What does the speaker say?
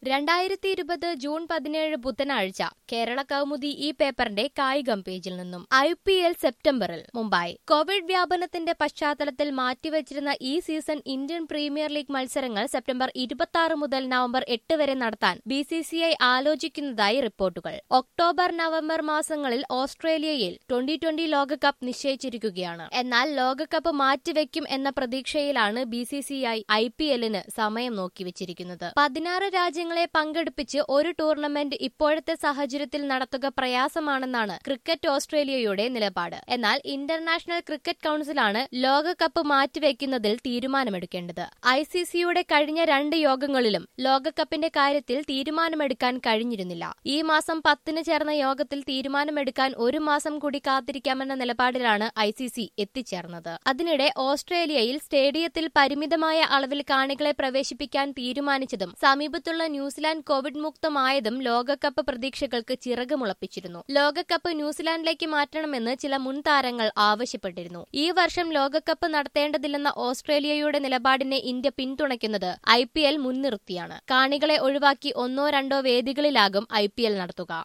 2020 June 17 ബുധനാഴ്ച കേരള കൗമുദി ഈ പേപ്പറിന്റെ കായികം പേജിൽ നിന്നും IPL സെപ്റ്റംബറിൽ മുംബൈ കോവിഡ് വ്യാപനത്തിന്റെ പശ്ചാത്തലത്തിൽ മാറ്റിവച്ചിരുന്ന ഈ സീസൺ ഇന്ത്യൻ പ്രീമിയർ ലീഗ് മത്സരങ്ങൾ സെപ്റ്റംബർ 26 മുതൽ നവംബർ 8 വരെ നടത്താൻ BCCI ആലോചിക്കുന്നതായി റിപ്പോർട്ടുകൾ. ഒക്ടോബർ നവംബർ മാസങ്ങളിൽ ഓസ്ട്രേലിയയിൽ 2020 ലോകകപ്പ് നിശ്ചയിച്ചിരിക്കുകയാണ്. എന്നാൽ ലോകകപ്പ് മാറ്റിവെക്കും എന്ന പ്രതീക്ഷയിലാണ് BCCI IPL-ന് സമയം നോക്കിവച്ചിരിക്കുന്നത്. 16 രാജ്യങ്ങളെ പങ്കെടുപ്പിച്ച് ഒരു ടൂർണമെന്റ് ഇപ്പോഴത്തെ സാഹചര്യത്തിൽ നടത്തുക പ്രയാസമാണെന്നാണ് ക്രിക്കറ്റ് ഓസ്ട്രേലിയയുടെ നിലപാട്. എന്നാൽ ഇന്റർനാഷണൽ ക്രിക്കറ്റ് കൌൺസിലാണ് ലോകകപ്പ് മാറ്റിവെക്കുന്നതിൽ തീരുമാനമെടുക്കേണ്ടത്. ICCയുടെ കഴിഞ്ഞ 2 യോഗങ്ങളിലും ലോകകപ്പിന്റെ കാര്യത്തിൽ തീരുമാനമെടുക്കാൻ കഴിഞ്ഞിരുന്നില്ല. ഈ മാസം 10-ന് ചേർന്ന യോഗത്തിൽ തീരുമാനമെടുക്കാൻ 1 മാസം കൂടി കാത്തിരിക്കാമെന്ന നിലപാടിലാണ് ICC എത്തിച്ചേർന്നത്. അതിനിടെ ഓസ്ട്രേലിയയിൽ സ്റ്റേഡിയത്തിൽ പരിമിതമായ അളവിൽ കാണികളെ പ്രവേശിപ്പിക്കാൻ തീരുമാനിച്ചതും സമീപത്തുള്ള ന്യൂസിലാൻഡ് കോവിഡ് മുക്തമായതും ലോകകപ്പ് പ്രതീക്ഷകൾക്ക് ചിറകുമുളപ്പിച്ചിരുന്നു. ലോകകപ്പ് ന്യൂസിലാൻഡിലേക്ക് മാറ്റണമെന്ന് ചില മുൻ താരങ്ങൾ ആവശ്യപ്പെട്ടിരുന്നു. ഈ വർഷം ലോകകപ്പ് നടത്തേണ്ടതില്ലെന്ന ഓസ്ട്രേലിയയുടെ നിലപാടിനെ ഇന്ത്യ പിന്തുണയ്ക്കുന്നത് IPL മുൻനിർത്തിയാണ്. കാണികളെ ഒഴിവാക്കി 1-2 വേദികളിലാകും IPL നടത്തുക.